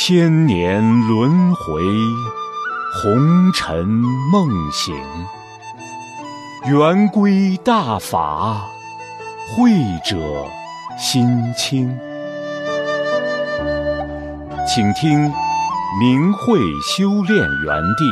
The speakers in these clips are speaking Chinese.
千年轮回，红尘梦醒。圆规大法，慧者心清。请听明慧修炼园地。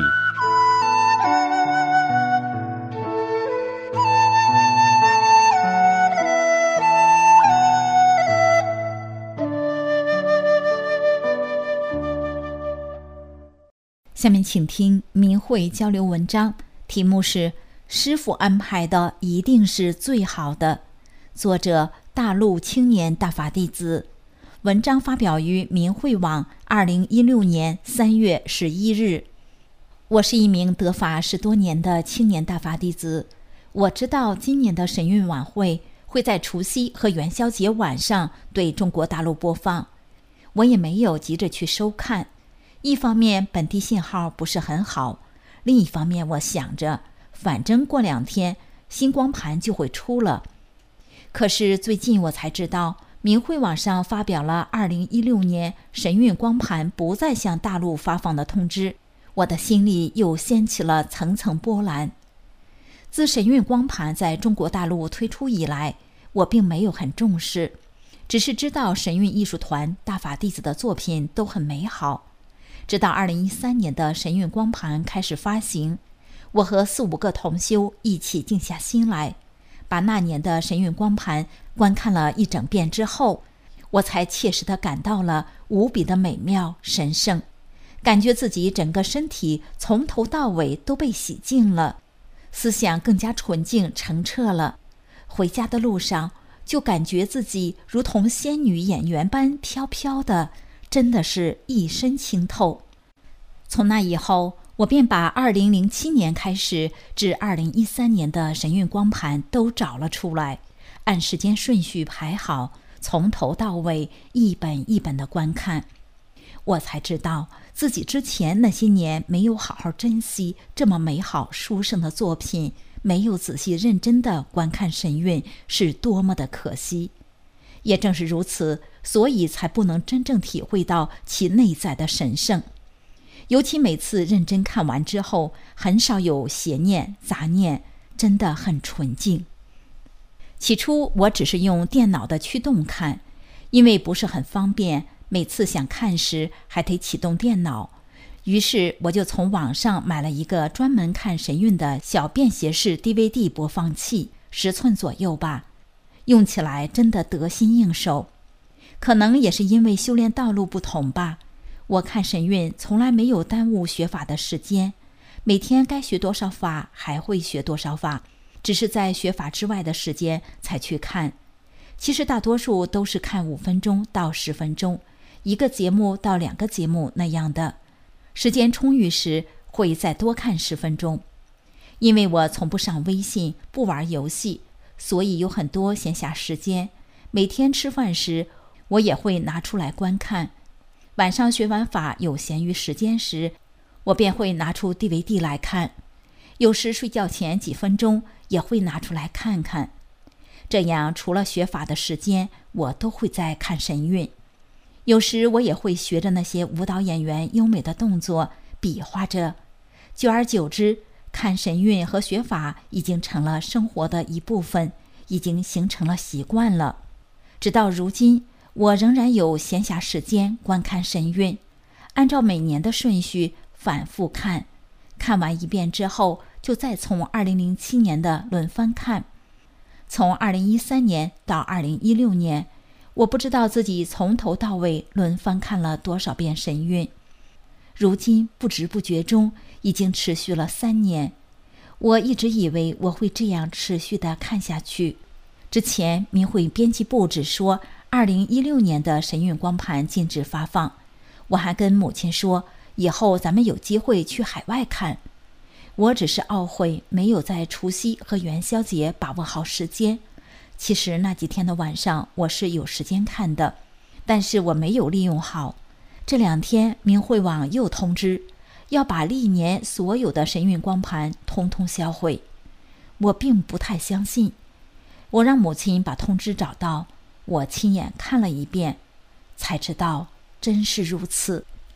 下面请听明慧交流文章，题目是师父安排的一定是最好的，作者大陆青年大法弟子。文章发表于明慧网2016年3月11日。我是一名得法10多年的青年大法弟子，我知道今年的神韵晚会会在除夕和元宵节晚上对中国大陆播放，我也没有急着去收看。一方面本地信号不是很好，另一方面我想着反正过2天新光盘就会出了。可是最近我才知道明慧网上发表了2016年神韵光盘不再向大陆发放的通知，我的心里又掀起了层层波澜。自神韵光盘在中国大陆推出以来，我并没有很重视，只是知道神韵艺术团大法弟子的作品都很美好。直到2013年的神韵光盘开始发行，我和4、5个同修一起静下心来，把那年的神韵光盘观看了一整遍之后，我才切实地感到了无比的美妙神圣，感觉自己整个身体从头到尾都被洗净了，思想更加纯净澄澈了。回家的路上就感觉自己如同仙女演员般飘飘的，真的是一身清透。从那以后，我便把2007年开始至2013年的神韵光盘都找了出来，按时间顺序排好，从头到尾一本一本的观看。我才知道自己之前那些年没有好好珍惜这么美好殊胜的作品，没有仔细认真的观看神韵，是多么的可惜。也正是如此，所以才不能真正体会到其内在的神圣。尤其每次认真看完之后，很少有邪念杂念，真的很纯净。起初我只是用电脑的驱动看，因为不是很方便，每次想看时还得启动电脑，于是我就从网上买了一个专门看神韵的小便携式 DVD 播放器，10寸左右吧，用起来真的得心应手。可能也是因为修炼道路不同吧，我看神韵从来没有耽误学法的时间，每天该学多少法还会学多少法，只是在学法之外的时间才去看。其实大多数都是看5分钟到10分钟，一个节目到2个节目那样的，时间充裕时会再多看10分钟。因为我从不上微信，不玩游戏，所以有很多闲暇时间，每天吃饭时我也会拿出来观看。晚上学完法有闲余时间时，我便会拿出 DVD 来看，有时睡觉前几分钟也会拿出来看看。这样除了学法的时间，我都会在看神韵。有时我也会学着那些舞蹈演员优美的动作比划着，久而久之，看神韵和学法已经成了生活的一部分，已经形成了习惯了。直到如今，我仍然有闲暇时间观看神韵，按照每年的顺序反复看，看完一遍之后就再从2007年的轮番看。从2013年到2016年，我不知道自己从头到尾轮番看了多少遍神韵。如今不知不觉中已经持续了3年，我一直以为我会这样持续地看下去。之前明慧编辑部只说2016年的神韵光盘禁止发放，我还跟母亲说以后咱们有机会去海外看。我只是懊悔没有在除夕和元宵节把握好时间，其实那几天的晚上我是有时间看的，但是我没有利用好。这2天明慧网又通知要把历年所有的神韵光盘通通销毁，我并不太相信。我让母亲把通知找到，我亲眼看了一遍，才知道真是如此。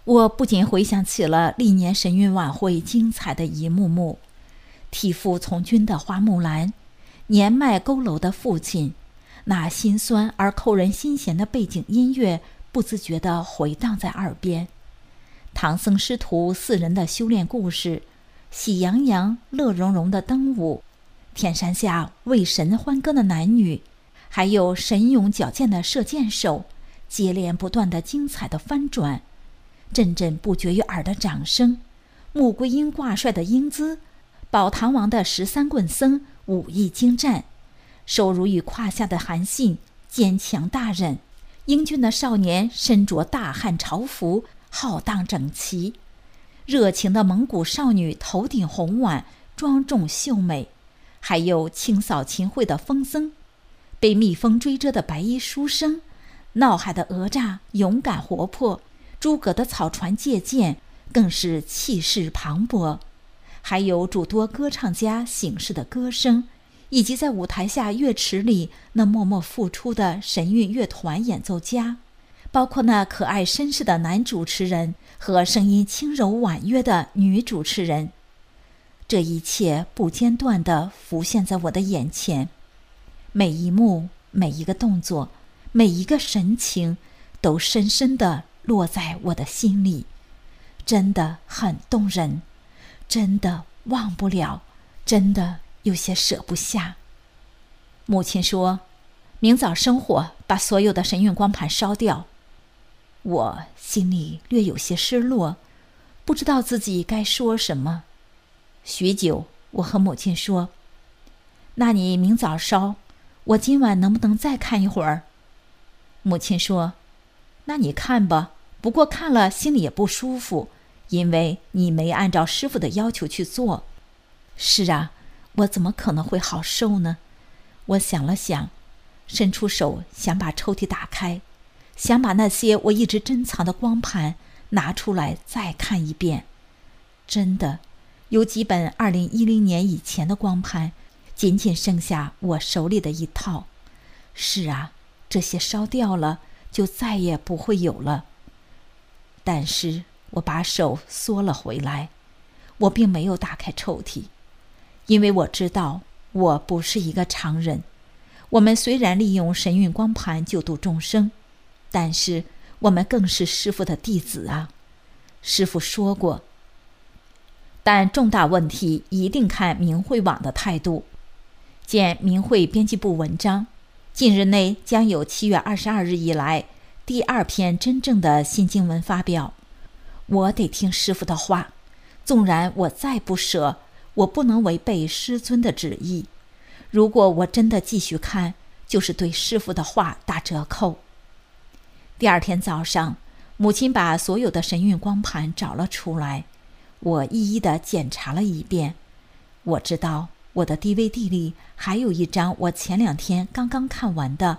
我不仅回想起了历年神韵晚会精彩的一幕幕，替父从军的花木兰，年迈佝偻的父亲，那心酸而扣人心弦的背景音乐不自觉地回荡在耳边。唐僧师徒4人的修炼故事，喜洋洋乐融融的灯舞，天山下为神欢歌的男女，还有神勇矫健的射箭手，接连不断的精彩的翻转，阵阵不绝于耳的掌声，穆桂英挂帅的英姿，宝堂王的13棍僧武艺精湛，手如雨胯下的韩信坚强大忍，英俊的少年身着大汉朝服浩荡整齐，热情的蒙古少女头顶红碗庄重秀美，还有清扫秦桧的疯僧，被蜜蜂追蛰的白衣书生，闹海的哪吒勇敢活泼，诸葛的草船借箭更是气势磅礴，还有诸多歌唱家醒世的歌声，以及在舞台下乐池里那默默付出的神韵乐团演奏家，包括那可爱绅士的男主持人和声音轻柔婉约的女主持人。这一切不间断地浮现在我的眼前，每一幕，每一个动作，每一个神情，都深深地落在我的心里，真的很动人，真的忘不了，真的有些舍不下。母亲说，明早生火，把所有的神韵光盘烧掉。我心里略有些失落，不知道自己该说什么。许久，我和母亲说，那你明早烧，我今晚能不能再看一会儿？母亲说，那你看吧，不过看了心里也不舒服，因为你没按照师傅的要求去做。是啊，我怎么可能会好受呢？我想了想，伸出手想把抽屉打开，想把那些我一直珍藏的光盘拿出来再看一遍。真的，有几本2010年以前的光盘，仅仅剩下我手里的一套。是啊，这些烧掉了，就再也不会有了。但是我把手缩了回来，我并没有打开抽屉，因为我知道我不是一个常人。我们虽然利用神韵光盘救度众生，但是我们更是师父的弟子啊。师父说过，但重大问题一定看明慧网的态度。见明慧编辑部文章，近日内将有7月22日以来第2篇真正的新经文发表。我得听师父的话，纵然我再不舍，我不能违背师尊的旨意。如果我真的继续看，就是对师父的话打折扣。第2天早上，母亲把所有的神韵光盘找了出来，我一一地检查了一遍。我知道我的 DVD 里还有一张我前2天刚刚看完的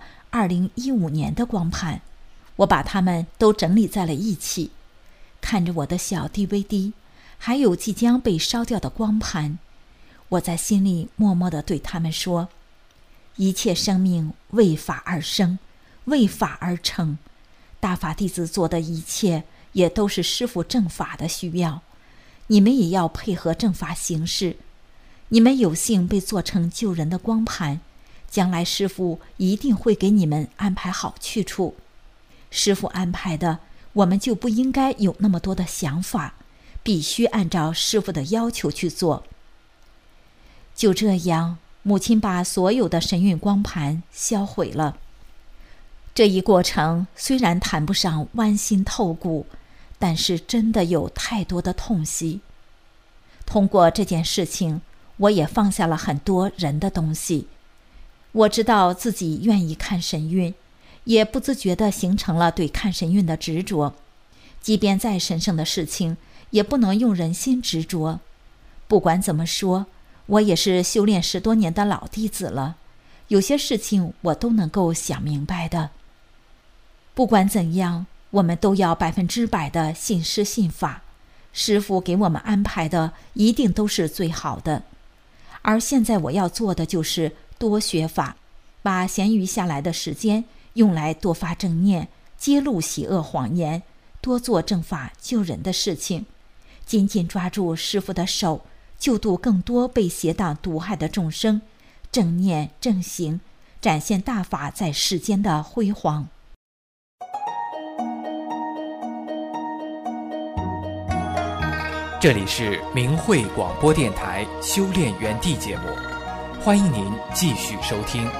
2015年的光盘，我把它们都整理在了一起，看着我的小 DVD， 还有即将被烧掉的光盘，我在心里默默地对他们说，一切生命为法而生，为法而成，大法弟子做的一切也都是师父正法的需要，你们也要配合正法行事。你们有幸被做成救人的光盘，将来师父一定会给你们安排好去处。师父安排的，我们就不应该有那么多的想法，必须按照师父的要求去做。就这样，母亲把所有的神韵光盘销毁了。这一过程虽然谈不上剜心透骨，但是真的有太多的痛惜。通过这件事情，我也放下了很多人的东西。我知道自己愿意看神韵，也不自觉地形成了对看神韵的执着。即便再神圣的事情，也不能用人心执着。不管怎么说，我也是修炼10多年的老弟子了，有些事情我都能够想明白的。不管怎样，我们都要100%的信师信法，师父给我们安排的一定都是最好的。而现在我要做的就是多学法，把闲余下来的时间用来多发正念，揭露邪恶谎言， 多做正法救人的事情，紧紧抓住师父的手，救度更多被邪党毒害的众生，正念正行，展现大法在世间的辉煌。 这里是明慧广播电台修炼园地节目，欢迎您继续收听。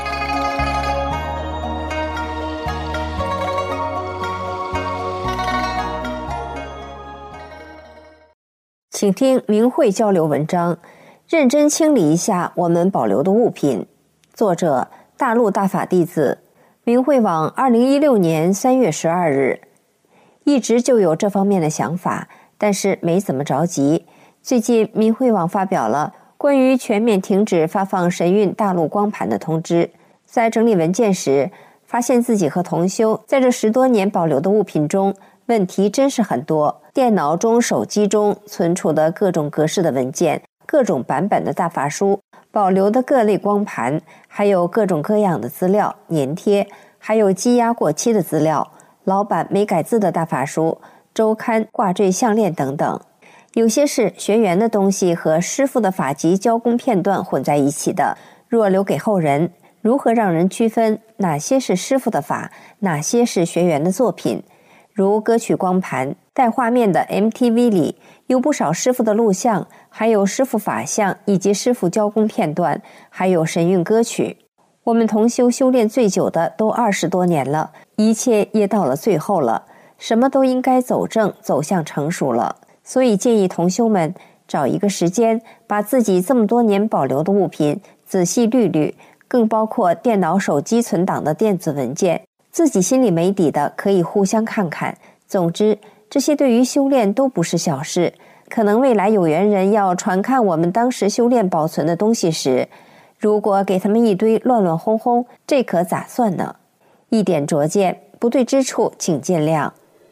请听明慧交流文章，认真清理一下我们保留的物品。作者大陆大法弟子，明慧网2016年3月12日。一直就有这方面的想法，但是没怎么着急。最近明慧网发表了关于全面停止发放神韵大陆光盘的通知，在整理文件时，发现自己和同修在这10多年保留的物品中，问题真是很多。电脑中、手机中存储的各种格式的文件，各种版本的大法书，保留的各类光盘，还有各种各样的资料、粘贴，还有积压过期的资料，老版没改字的大法书、周刊、挂坠项链等等。有些是学员的东西和师父的法籍教功片段混在一起的，若留给后人，如何让人区分哪些是师父的法，哪些是学员的作品？如歌曲光盘带画面的 MTV 里有不少师父的录像，还有师父法像以及师父教功片段，还有神韵歌曲。我们同修修炼最久的都20多年了，一切也到了最后了，什么都应该走正，走向成熟了。所以建议同修们找一个时间，把自己这么多年保留的物品仔细捋捋，更包括电脑、手机存档的电子文件，自己心里没底的可以互相看看。总之，这些对于修炼都不是小事。可能未来有缘人要传看我们当时修炼保存的东西时，如果给他们一堆乱乱哄哄，这可咋算呢？一点拙见，不对之处请见谅。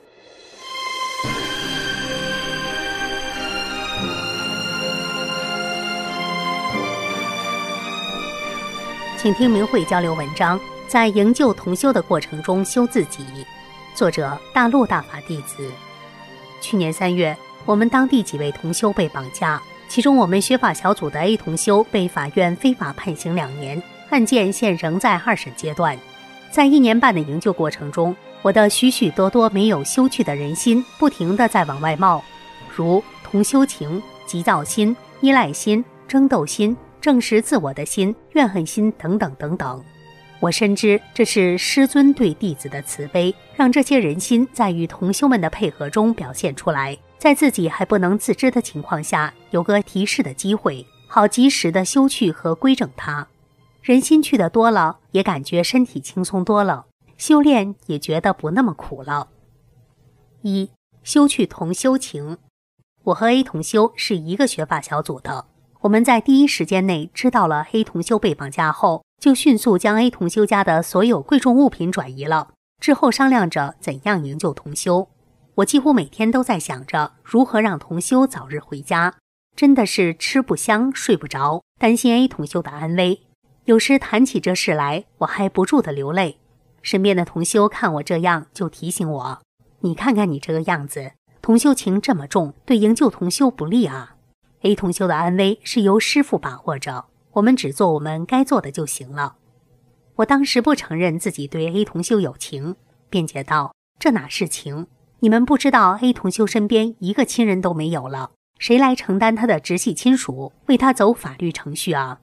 请听明慧交流文章，在营救同修的过程中修自己。作者大陆大法弟子。去年3月，我们当地几位同修被绑架，其中我们学法小组的 A 同修被法院非法判刑2年，案件现仍在2审阶段。在1年半的营救过程中，我的许许多多没有修去的人心不停地在往外冒，如同修情、急躁心、依赖心、争斗心、证实自我的心、怨恨心等等等等。我深知这是师尊对弟子的慈悲，让这些人心在与同修们的配合中表现出来，在自己还不能自知的情况下，有个提示的机会，好及时的修去和规正它。人心去的多了，也感觉身体轻松多了，修炼也觉得不那么苦了。1. 修去同修情。我和 A 同修是一个学法小组的，我们在第一时间内知道了 A 同修被绑架后，就迅速将 A 同修家的所有贵重物品转移了，之后商量着怎样营救同修。我几乎每天都在想着如何让同修早日回家，真的是吃不香睡不着，担心 A 同修的安危。有时谈起这事来，我还不住地流泪。身边的同修看我这样，就提醒我，你看看你这个样子，同修情这么重，对营救同修不利啊。A 同修的安危是由师父把握着，我们只做我们该做的就行了。我当时不承认自己对 A 同修有情，辩解道，这哪是情，你们不知道 A 同修身边一个亲人都没有了，谁来承担他的直系亲属，为他走法律程序啊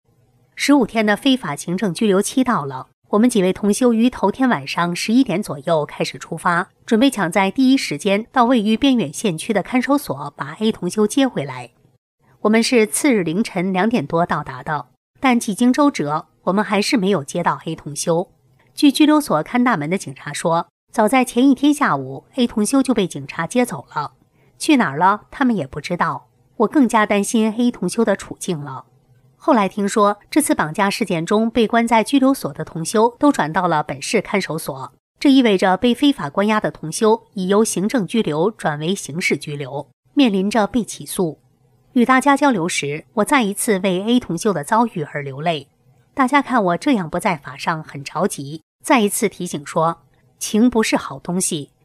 ？15天的非法行政拘留期到了，我们几位同修于头天晚上11点左右开始出发，准备抢在第一时间到位于边远县区的看守所把 A 同修接回来。我们是次日凌晨2点多到达的，但几经周折，我们还是没有接到 A 同修。据拘留所看大门的警察说，早在前一天下午 A 同修就被警察接走了，去哪儿了他们也不知道。我更加担心 A 同修的处境了。后来听说，这次绑架事件中被关在拘留所的同修都转到了本市看守所，这意味着被非法关押的同修已由行政拘留转为刑事拘留，面临着被起诉。与大家交流时，我再一次为 A 同修的遭遇而流泪。大家看我这样不在法上很着急，再一次提醒说，情不是好东西，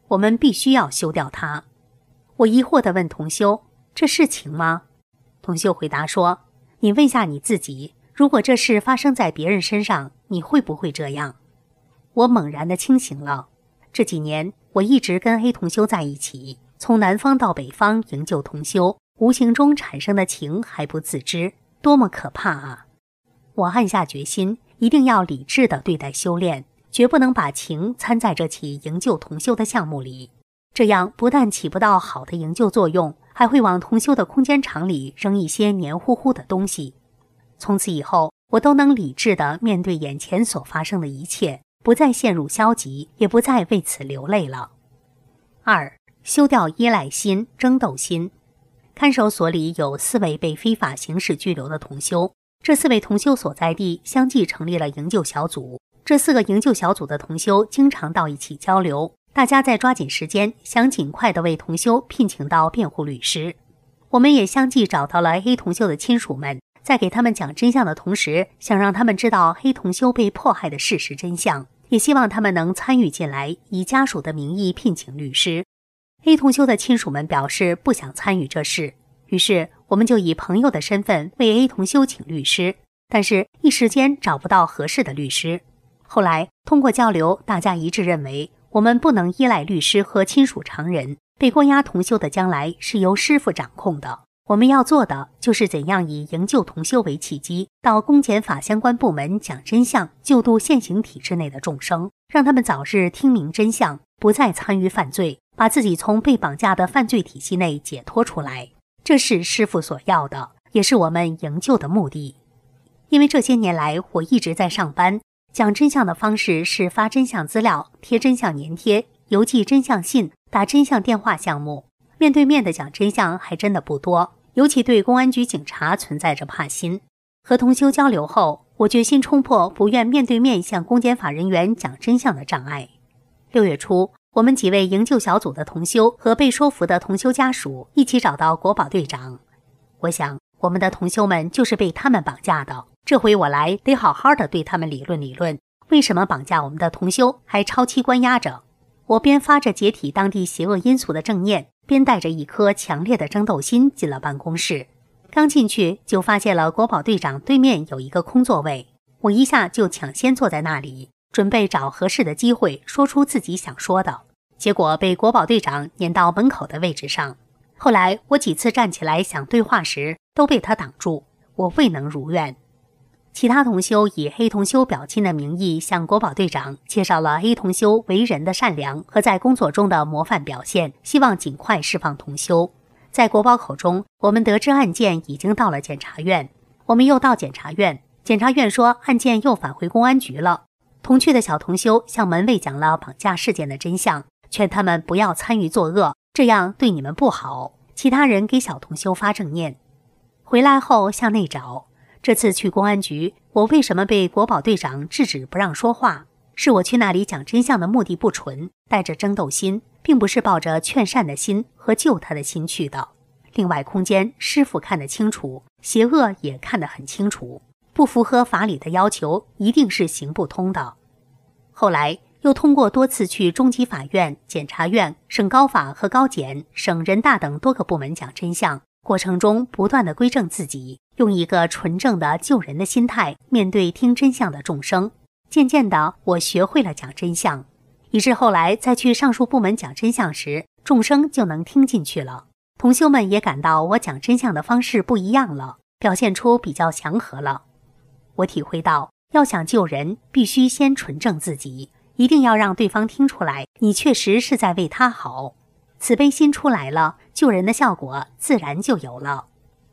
我们必须要休掉它。我疑惑地问同修，这是情吗？同修回答说，你问下你自己，如果这事发生在别人身上，你会不会这样？我猛然地清醒了。这几年我一直跟 A 同修在一起，从南方到北方营救同修，无形中产生的情还不自知，多么可怕啊！我暗下决心，一定要理智地对待修炼，绝不能把情参在这起营救同修的项目里。这样不但起不到好的营救作用，还会往同修的空间场里扔一些黏糊糊的东西。从此以后，我都能理智地面对眼前所发生的一切，不再陷入消极，也不再为此流泪了。2. 休掉依赖心、争斗心。看守所里有4位被非法刑事拘留的同修，这4位同修所在地相继成立了营救小组。这4个营救小组的同修经常到一起交流，大家在抓紧时间，想尽快地为同修聘请到辩护律师。我们也相继找到了 A 同修的亲属们，在给他们讲真相的同时，想让他们知道黑同修被迫害的事实真相，也希望他们能参与进来，以家属的名义聘请律师。A 同修的亲属们表示不想参与这事，于是我们就以朋友的身份为 A 同修请律师，但是一时间找不到合适的律师。后来通过交流，大家一致认为我们不能依赖律师和亲属常人，被关押同修的将来是由师父掌控的。我们要做的就是怎样以营救同修为契机，到公检法相关部门讲真相，救度现行体制内的众生，让他们早日听明真相，不再参与犯罪，把自己从被绑架的犯罪体系内解脱出来。这是师父所要的，也是我们营救的目的。因为这些年来我一直在上班，讲真相的方式是发真相资料、贴真相粘贴、邮寄真相信、打真相电话项目。面对面的讲真相还真的不多，尤其对公安局警察存在着怕心。和同修交流后，我决心冲破不愿面对面向公检法人员讲真相的障碍。6月初，我们几位营救小组的同修和被说服的同修家属一起找到国保队长。我想，我们的同修们就是被他们绑架的，这回我来得好好的对他们理论理论，为什么绑架我们的同修还超期关押着。我边发着解体当地邪恶因素的正念，边带着一颗强烈的争斗心进了办公室。刚进去就发现了国保队长对面有一个空座位，我一下就抢先坐在那里，准备找合适的机会说出自己想说的，结果被国保队长撵到门口的位置上。后来我几次站起来想对话时，都被他挡住，我未能如愿。其他同修以黑同修表亲的名义向国保队长介绍了 A 同修为人的善良和在工作中的模范表现，希望尽快释放同修。在国保口中，我们得知案件已经到了检察院，我们又到检察院，检察院说案件又返回公安局了。同去的小同修向门卫讲了绑架事件的真相，劝他们不要参与作恶，这样对你们不好。其他人给小同修发正念。回来后向内找，这次去公安局，我为什么被国保队长制止不让说话？是我去那里讲真相的目的不纯，带着争斗心，并不是抱着劝善的心和救他的心去的。另外空间师父看得清楚，邪恶也看得很清楚，不符合法理的要求一定是行不通的。后来又通过多次去中级法院、检察院、省高法和高检、省人大等多个部门讲真相，过程中不断地归正自己，用一个纯正的救人的心态面对听真相的众生。渐渐的，我学会了讲真相，以致后来再去上述部门讲真相时，众生就能听进去了。同修们也感到我讲真相的方式不一样了，表现出比较祥和了。我体会到，要想救人，必须先纯正自己，一定要让对方听出来，你确实是在为他好。慈悲心出来了，救人的效果自然就有了。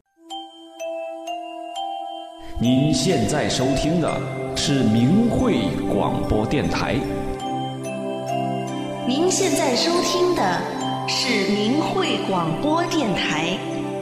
您现在收听的是明慧广播电台。 您现在收听的是明慧广播电台。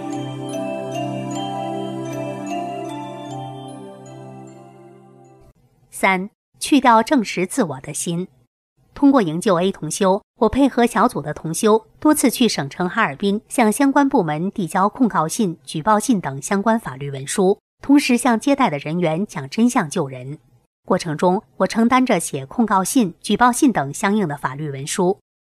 3. 去掉证实自我的心。通过营救 A 同修，我配合小组的同修，多次去省城哈尔滨向相关部门递交控告信、举报信等相关法律文书，同时向接待的人员讲真相救人。过程中，我承担着写控告信、举报信等相应的法律文书。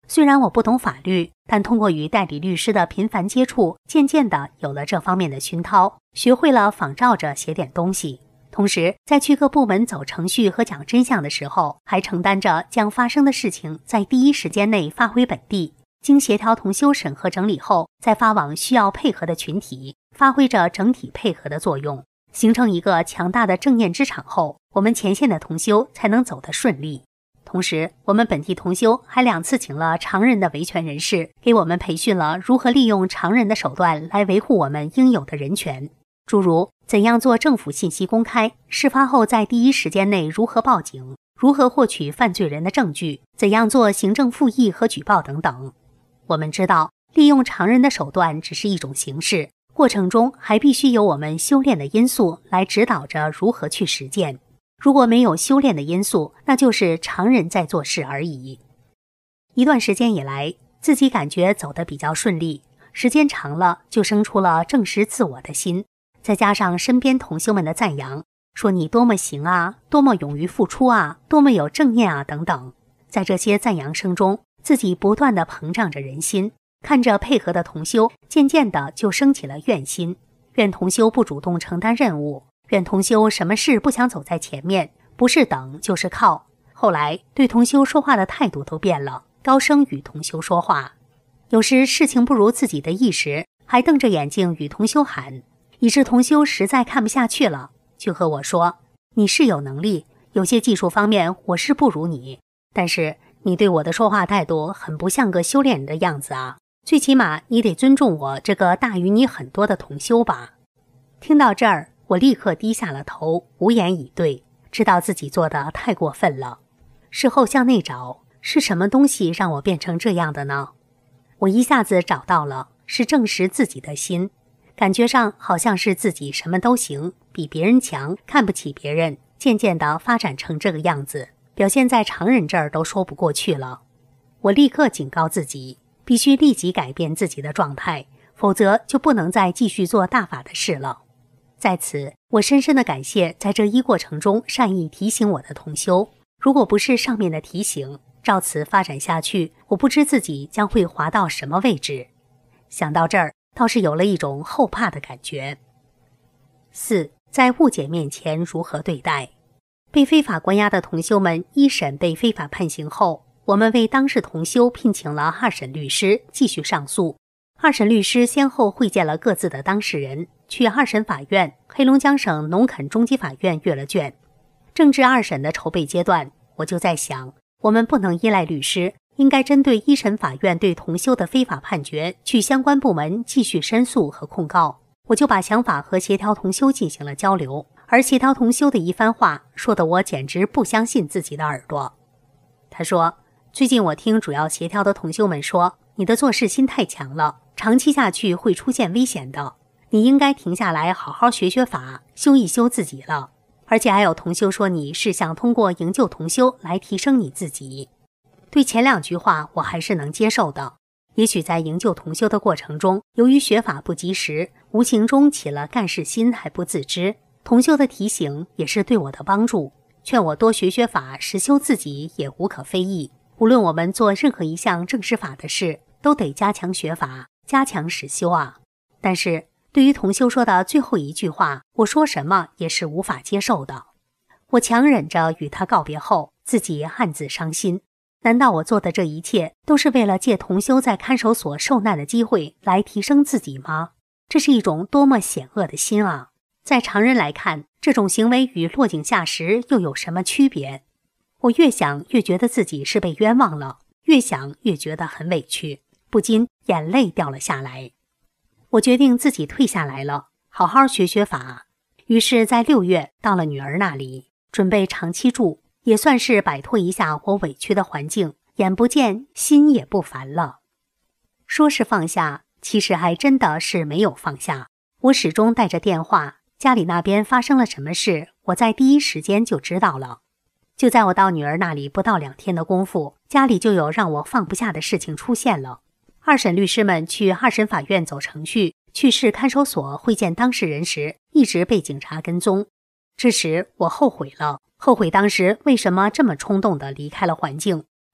虽然我不懂法律，但通过与代理律师的频繁接触，渐渐地有了这方面的熏陶，学会了仿照着写点东西。同时，在去各部门走程序和讲真相的时候，还承担着将发生的事情在第一时间内发回本地，经协调同修审核整理后，再发往需要配合的群体，发挥着整体配合的作用，形成一个强大的正念之场后，我们前线的同修才能走得顺利。同时，我们本地同修还2次请了常人的维权人士，给我们培训了如何利用常人的手段来维护我们应有的人权，诸如怎样做政府信息公开，事发后在第一时间内如何报警，如何获取犯罪人的证据，怎样做行政复议和举报等等。我们知道，利用常人的手段只是一种形式，过程中还必须有我们修炼的因素来指导着如何去实践。如果没有修炼的因素，那就是常人在做事而已。一段时间以来，自己感觉走得比较顺利，时间长了就生出了正视自我的心，再加上身边同修们的赞扬，说你多么行啊，多么勇于付出啊，多么有正念啊等等。在这些赞扬声中，自己不断地膨胀着人心，看着配合的同修，渐渐地就升起了怨心，怨同修不主动承担任务，怨同修什么事不想走在前面，不是等就是靠。后来对同修说话的态度都变了，高声与同修说话，有时事情不如自己的意时，还瞪着眼睛与同修喊，以致同修实在看不下去了，就和我说，你是有能力，有些技术方面我是不如你，但是你对我的说话态度很不像个修炼人的样子啊，最起码你得尊重我这个大于你很多的同修吧。听到这儿，我立刻低下了头，无言以对，知道自己做的太过分了。事后向内找，是什么东西让我变成这样的呢？我一下子找到了，是正视自己的心，感觉上好像是自己什么都行，比别人强，看不起别人，渐渐地发展成这个样子，表现在常人这儿都说不过去了。我立刻警告自己，必须立即改变自己的状态，否则就不能再继续做大法的事了。在此，我深深地感谢在这一过程中善意提醒我的同修，如果不是上面的提醒，照此发展下去，我不知自己将会滑到什么位置。想到这儿，倒是有了一种后怕的感觉。4. 在误解面前如何对待？被非法关押的同修们一审被非法判刑后，我们为当事同修聘请了2审律师继续上诉。2审律师先后会见了各自的当事人，去2审法院、黑龙江省农垦中级法院阅了卷。正值2审的筹备阶段，我就在想，我们不能依赖律师，应该针对1审法院对同修的非法判决，去相关部门继续申诉和控告。我就把想法和协调同修进行了交流，而协调同修的一番话，说得我简直不相信自己的耳朵。他说，最近我听主要协调的同修们说，你的做事心太强了，长期下去会出现危险的，你应该停下来好好学学法，修一修自己了。而且还有同修说你是想通过营救同修来提升你自己。对前2句话我还是能接受的，也许在营救同修的过程中，由于学法不及时，无形中起了干事心还不自知，同修的提醒也是对我的帮助，劝我多学学法，实修自己也无可非议。无论我们做任何一项正式法的事，都得加强学法，加强实修啊。但是对于同修说的最后一句话，我说什么也是无法接受的。我强忍着与他告别后，自己暗自伤心。难道我做的这一切都是为了借同修在看守所受难的机会来提升自己吗？这是一种多么险恶的心啊！在常人来看，这种行为与落井下石又有什么区别？我越想越觉得自己是被冤枉了，越想越觉得很委屈，不禁眼泪掉了下来。我决定自己退下来了，好好学学法。于是在6月到了女儿那里，准备长期住，也算是摆脱一下我委屈的环境，眼不见心也不烦了。说是放下，其实还真的是没有放下。我始终带着电话，家里那边发生了什么事，我在第一时间就知道了。就在我到女儿那里不到2天的功夫，家里就有让我放不下的事情出现了。2审律师们去2审法院走程序，去市看守所会见当事人时，一直被警察跟踪。这时我后悔了，后悔当时为什么这么冲动地离开了环境。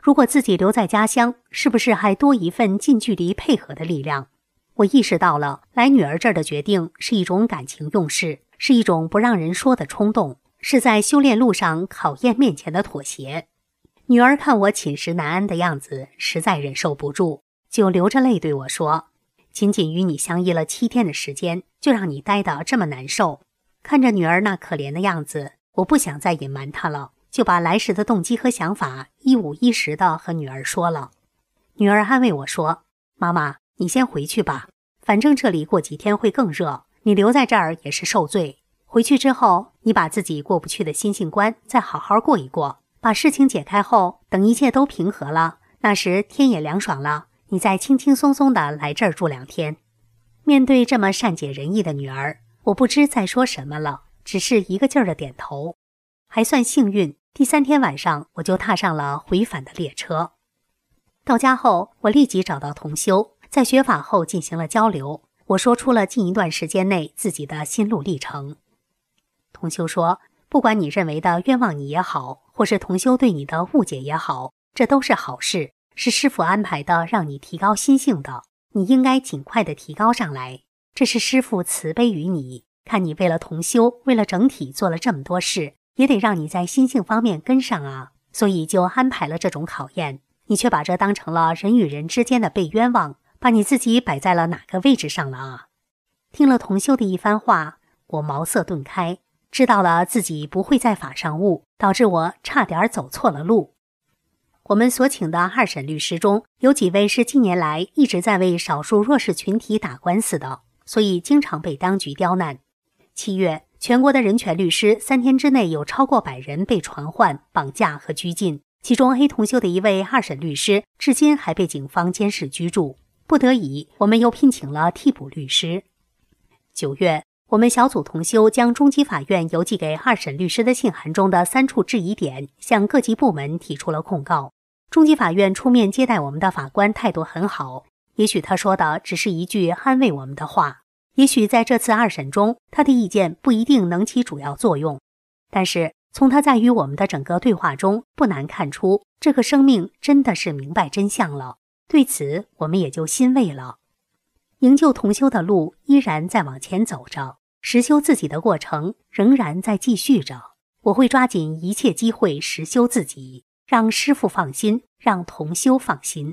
如果自己留在家乡，是不是还多一份近距离配合的力量？我意识到了，来女儿这儿的决定是一种感情用事，是一种不让人说的冲动，是在修炼路上考验面前的妥协。女儿看我寝食难安的样子，实在忍受不住，就流着泪对我说：“仅仅与你相依了7天的时间，就让你待得这么难受。”看着女儿那可怜的样子，我不想再隐瞒她了，就把来时的动机和想法一五一十地和女儿说了。女儿安慰我说：“妈妈，你先回去吧，反正这里过几天会更热，你留在这儿也是受罪。回去之后，你把自己过不去的心性关再好好过一过，把事情解开后，等一切都平和了，那时天也凉爽了，你再轻轻松松地来这儿住2天。”面对这么善解人意的女儿，我不知再说什么了，只是一个劲儿地点头。还算幸运，第3天晚上我就踏上了回返的列车。到家后，我立即找到同修，在学法后进行了交流。我说出了近一段时间内自己的心路历程。同修说，不管你认为的冤枉你也好，或是同修对你的误解也好，这都是好事，是师父安排的让你提高心性的，你应该尽快的提高上来。这是师父慈悲于你，看你为了同修，为了整体做了这么多事，也得让你在心性方面跟上啊，所以就安排了这种考验。你却把这当成了人与人之间的被冤枉，把你自己摆在了哪个位置上了啊？听了同修的一番话，我茅塞顿开，知道了自己不会在法上悟，导致我差点走错了路。我们所请的2审律师中，有几位是近年来一直在为少数弱势群体打官司的，所以经常被当局刁难。7月，全国的人权律师3天之内有超过100人被传唤、绑架和拘禁，其中 A 同修的一位2审律师至今还被警方监视居住。不得已，我们又聘请了替补律师。9月，我们小组同修将中级法院邮寄给2审律师的信函中的3处质疑点向各级部门提出了控告。中级法院出面接待我们的法官态度很好，也许他说的只是一句安慰我们的话，也许在这次2审中，他的意见不一定能起主要作用，但是从他在与我们的整个对话中，不难看出这个生命真的是明白真相了。对此，我们也就欣慰了。营救同修的路依然在往前走着，实修自己的过程仍然在继续着。我会抓紧一切机会实修自己，让师父放心，让同修放心。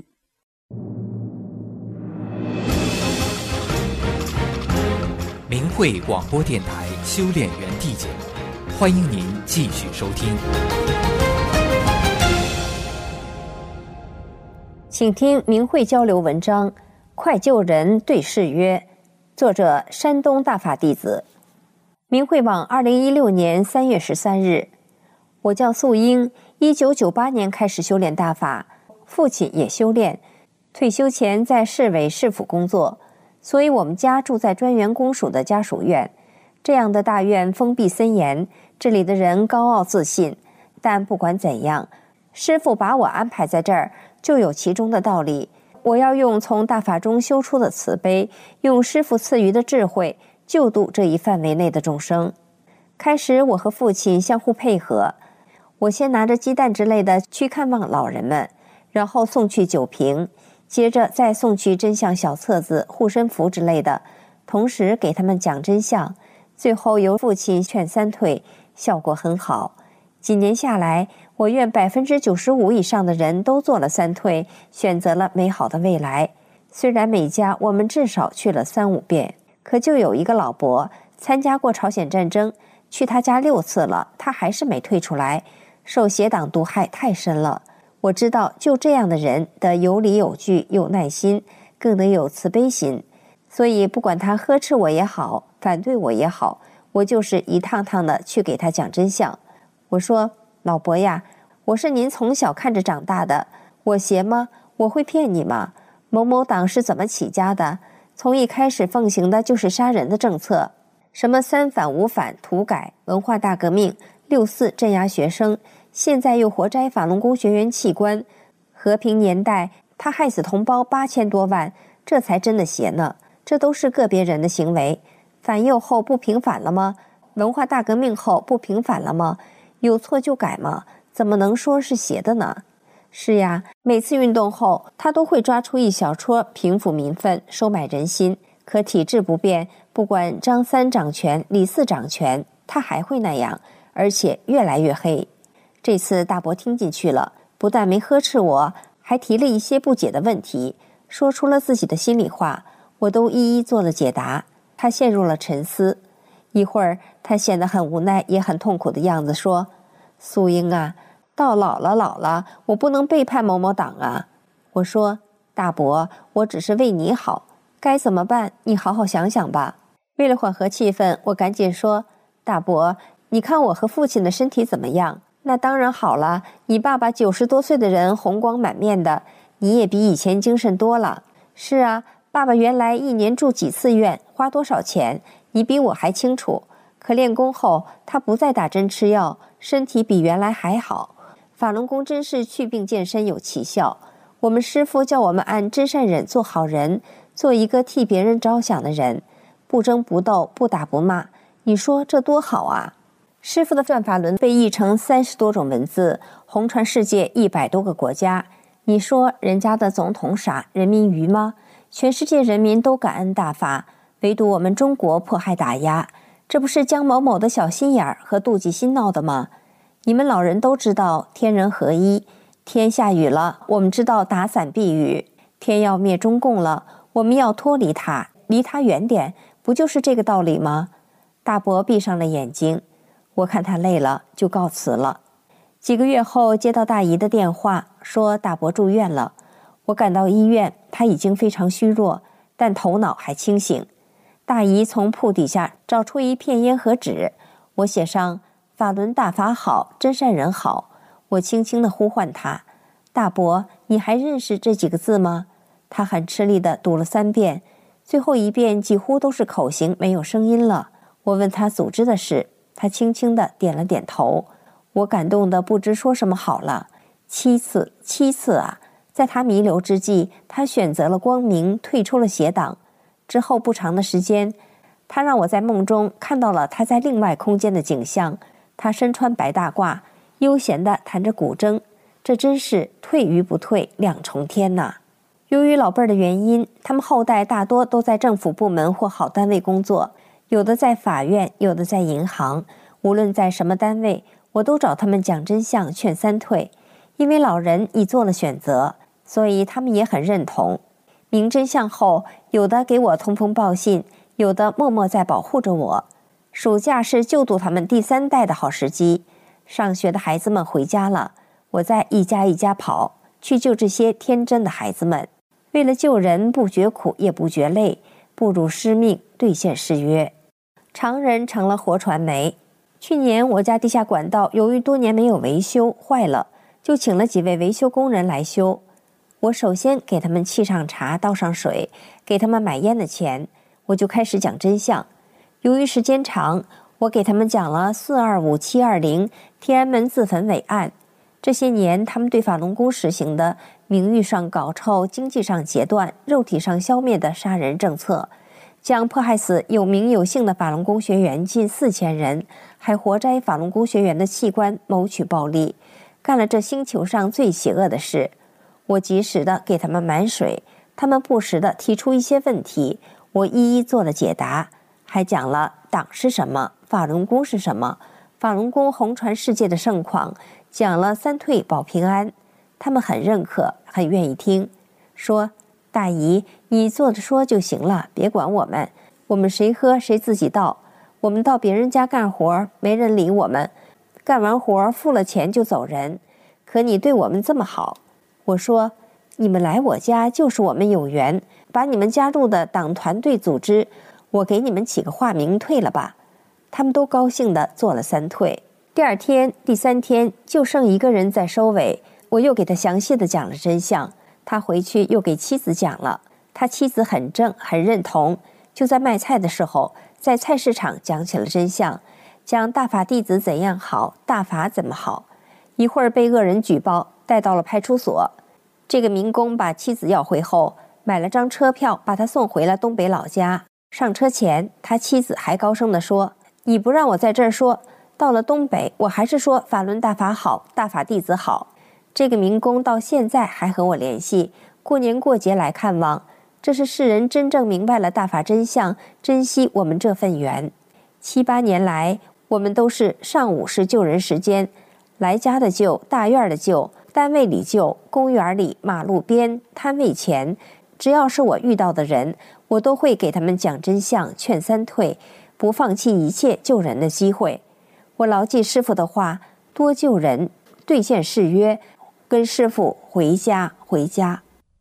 明慧广播电台修炼园地节目，欢迎您继续收听。 请听明慧交流文章《快救人对誓约》，作者山东大法弟子。明慧网2016年3月13日。我叫素英，1998年开始修炼大法，父亲也修炼，退休前在市委市府工作，所以我们家住在专员公署的家属院。这样的大院封闭森严，这里的人高傲自信，但不管怎样，师父把我安排在这儿，就有其中的道理。我要用从大法中修出的慈悲，用师父赐予的智慧，救度这一范围内的众生。开始我和父亲相互配合，我先拿着鸡蛋之类的去看望老人们，然后送去酒瓶，接着再送去真相小册子、护身符之类的，同时给他们讲真相，最后由父亲劝3退，效果很好。几年下来，我院95%以上的人都做了3退，选择了美好的未来。虽然每家我们至少去了3、5遍，可就有一个老伯参加过朝鲜战争，去他家6次了，他还是没退出来，受邪党毒害太深了。我知道就这样的人得有理有据，有耐心，更得有慈悲心，所以不管他呵斥我也好，反对我也好，我就是一趟趟的去给他讲真相。我说，老伯呀，我是您从小看着长大的，我邪吗？我会骗你吗？某某党是怎么起家的？从一开始奉行的就是杀人的政策，什么3反5反、土改、文化大革命、6·4镇压学生，现在又活摘法轮功学员器官。和平年代他害死同胞8000多万，这才真的邪呢。这都是个别人的行为。反右后不平反了吗？文化大革命后不平反了吗？有错就改吗？怎么能说是邪的呢？ 是呀，每次运动后，他都会抓出一小撮平抚民愤，收买人心。可体制不变，不管张三掌权，李四掌权，他还会那样，而且越来越黑。这次大伯听进去了，不但没呵斥我，还提了一些不解的问题，说出了自己的心里话，我都一一做了解答。他陷入了沉思，一会儿他显得很无奈，也很痛苦的样子，说：“素英啊，到老了，我不能背叛某某党啊。”我说：“大伯，我只是为你好，该怎么办？你好好想想吧。”为了缓和气氛，我赶紧说：“大伯，你看我和父亲的身体怎么样？”“那当然好了，你爸爸90多岁的人，红光满面的，你也比以前精神多了。”“是啊，爸爸原来一年住几次院，花多少钱，你比我还清楚。可练功后，他不再打针吃药，身体比原来还好。法轮功真是祛病健身有奇效。我们师父叫我们按真善忍做好人，做一个替别人着想的人，不争不斗，不打不骂。你说这多好啊！”师父的转法轮被译成30多种文字，红传世界100多个国家。你说人家的总统傻，人民愚吗？全世界人民都感恩大法，唯独我们中国迫害打压，这不是江某某的小心眼儿和妒忌心闹的吗？你们老人都知道天人合一，天下雨了，我们知道打伞避雨；天要灭中共了，我们要脱离它，离它远点，不就是这个道理吗？大伯闭上了眼睛，我看他累了，就告辞了。几个月后，接到大姨的电话，说大伯住院了。我赶到医院，他已经非常虚弱，但头脑还清醒。大姨从铺底下找出一片烟和纸，我写上“法轮大法好，真善人好”。我轻轻地呼唤他：“大伯，你还认识这几个字吗？”他很吃力地读了3遍，最后一遍几乎都是口型，没有声音了。我问他组织的事，他轻轻地点了点头。我感动得不知说什么好了。7次啊！在他弥留之际，他选择了光明，退出了邪党。之后不长的时间，他让我在梦中看到了他在另外空间的景象。他身穿白大褂，悠闲地弹着古筝，这真是退与不退两重天呐。由于老辈儿的原因，他们后代大多都在政府部门或好单位工作，有的在法院，有的在银行。无论在什么单位，我都找他们讲真相，劝3退。因为老人已做了选择，所以他们也很认同。明真相后，有的给我通风报信，有的默默在保护着我。暑假是救度他们第3代的好时机。上学的孩子们回家了，我在一家一家跑，去救这些天真的孩子们。为了救人，不觉苦也不觉累，不辱师命，兑现誓约。常人成了活传媒。去年我家地下管道由于多年没有维修，坏了，就请了几位维修工人来修。我首先给他们沏上茶，倒上水，给他们买烟的钱，我就开始讲真相。由于时间长，我给他们讲了425、720天安门自焚伪案。这些年他们对法轮功实行的名誉上搞臭、经济上截断、肉体上消灭的杀人政策，将迫害死有名有姓的法轮功学员近4000人，还活摘法轮功学员的器官谋取暴利，干了这星球上最邪恶的事。我及时的给他们满水，他们不时的提出一些问题，我一一做了解答，还讲了党是什么，法轮功是什么，法轮功红传世界的盛况，讲了3退保平安。他们很认可，很愿意听，说大姨你坐着说就行了，别管我们谁喝谁自己倒，我们到别人家干活没人理我们，干完活付了钱就走人，可你对我们这么好。我说你们来我家就是我们有缘，把你们加入的党团队组织，我给你们起个化名退了吧。他们都高兴地做了3退。第2天、第3天就剩一个人在收尾，我又给他详细地讲了真相。他回去又给妻子讲了，他妻子很正，很认同。就在卖菜的时候，在菜市场讲起了真相，讲大法弟子怎样好，大法怎么好。一会儿被恶人举报，带到了派出所。这个民工把妻子要回后，买了张车票，把他送回了东北老家。上车前，他妻子还高声地说：“你不让我在这儿说，到了东北，我还是说法轮大法好，大法弟子好。” 这个民工到现在还和我联系，过年过节来看望。这是世人真正明白了大法真相，珍惜我们这份缘。7、8年来，我们都是上午是救人时间，来家的救，大院的救，单位里救，公园里、马路边、摊位前，只要是我遇到的人，我都会给他们讲真相，劝三退，不放弃一切救人的机会。我牢记师父的话，多救人，兑现誓约，跟师父回家回家。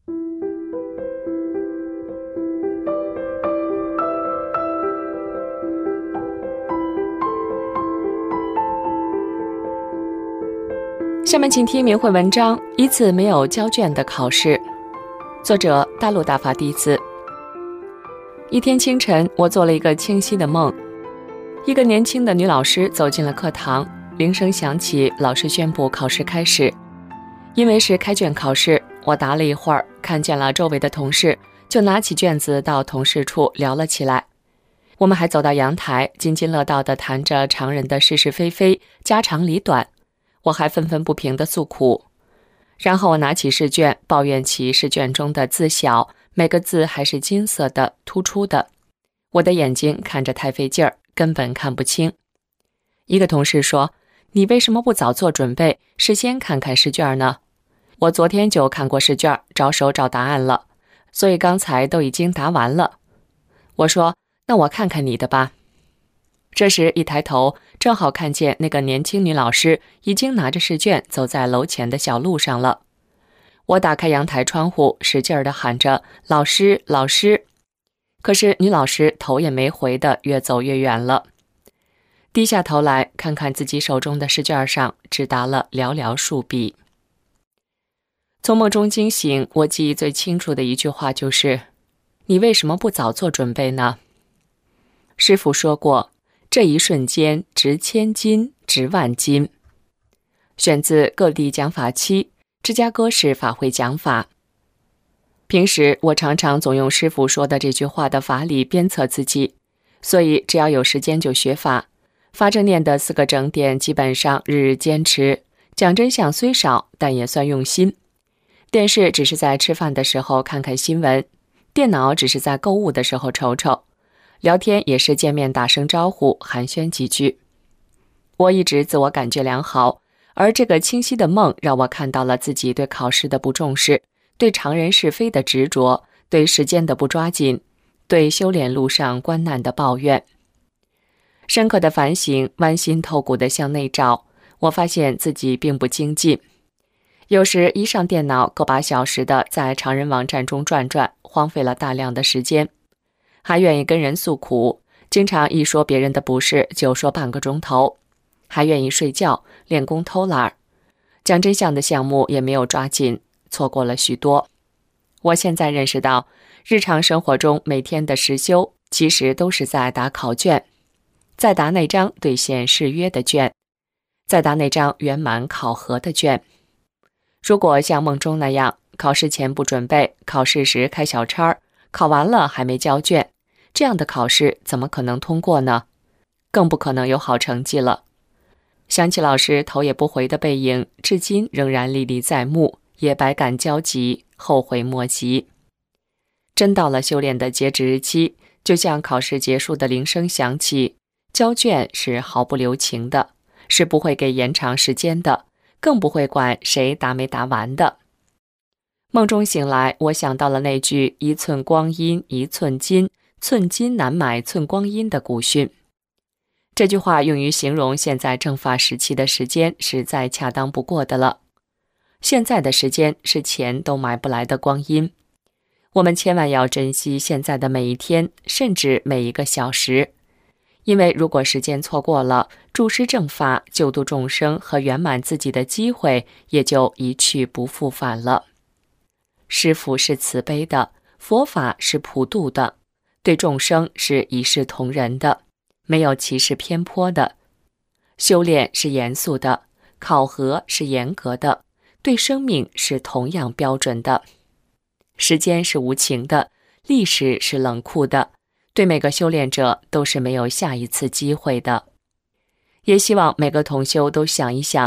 下面请听明慧文章：一次没有交卷的考试。作者：大陆大法弟子。一天清晨，我做了一个清晰的梦。一个年轻的女老师走进了课堂，铃声响起，老师宣布考试开始。因为是开卷考试，我答了一会儿，看见了周围的同事，就拿起卷子到同事处聊了起来。我们还走到阳台，津津乐道地谈着常人的是是非非、家长里短。我还愤愤不平地诉苦，然后我拿起试卷，抱怨起试卷中的字小，每个字还是金色的、突出的，我的眼睛看着太费劲儿，根本看不清。一个同事说：“你为什么不早做准备，事先看看试卷呢？”我昨天就看过试卷，着手找答案了，所以刚才都已经答完了。我说：“那我看看你的吧。”这时一抬头，正好看见那个年轻女老师已经拿着试卷走在楼前的小路上了。我打开阳台窗户，使劲地喊着：“老师，老师！”可是女老师头也没回的越走越远了。低下头来看看自己手中的试卷上，只答了寥寥数笔。从梦中惊醒，我记忆最清楚的一句话就是：“你为什么不早做准备呢？”师父说过，这一瞬间值千金，值万金。选自各地讲法期，芝加哥市法会讲法。平时我常常总用师父说的这句话的法理鞭策自己，所以只要有时间就学法。法正念的4个整点基本上日日坚持，讲真相虽少，但也算用心。电视只是在吃饭的时候看看新闻，电脑只是在购物的时候瞅瞅，聊天也是见面打声招呼，寒暄几句。我一直自我感觉良好，而这个清晰的梦让我看到了自己对考试的不重视，对常人是非的执着，对时间的不抓紧，对修炼路上关难的抱怨。深刻的反省，剜心透骨地向内找，我发现自己并不精进。有时一上电脑，个把小时的在常人网站中转转，荒废了大量的时间。还愿意跟人诉苦，经常一说别人的不是就说半个钟头，还愿意睡觉、练功偷懒，讲真相的项目也没有抓紧，错过了许多。我现在认识到，日常生活中每天的实修其实都是在答考卷，在答那张兑现誓约的卷，在答那张圆满考核的卷。如果像梦中那样，考试前不准备，考试时开小差，考完了还没交卷，这样的考试怎么可能通过呢？更不可能有好成绩了。想起老师头也不回的背影，至今仍然历历在目，也百感交集，后悔莫及。真到了修炼的截止日期，就像考试结束的铃声响起，交卷是毫不留情的，是不会给延长时间的，更不会管谁答没答完的。梦中醒来，我想到了那句一寸光阴一寸金，寸金难买寸光阴的古训。这句话用于形容现在正法时期的时间是再恰当不过的了。现在的时间是钱都买不来的光阴，我们千万要珍惜现在的每一天，甚至每一个小时。因为如果时间错过了，注师正法、救度众生和圆满自己的机会也就一去不复返了。师父是慈悲的，佛法是普度的，对众生是一视同仁的，没有歧视偏颇的。修炼是严肃的，考核是严格的，对生命是同样标准的。时间是无情的，历史是冷酷的，对每个修炼者都是没有下一次机会的。也希望每个同修都想一想，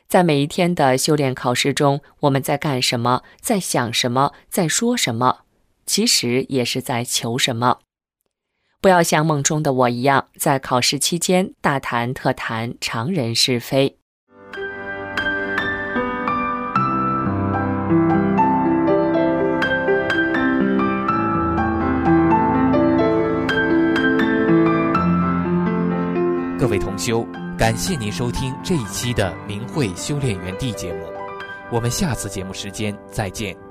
在每一天的修炼考试中，我们在干什么，在想什么，在说什么，其实也是在求什么。不要像梦中的我一样，在考试期间大谈特谈常人是非。 各位同修，感谢您收听这一期的明慧修炼园地节目，我们下次节目时间再见。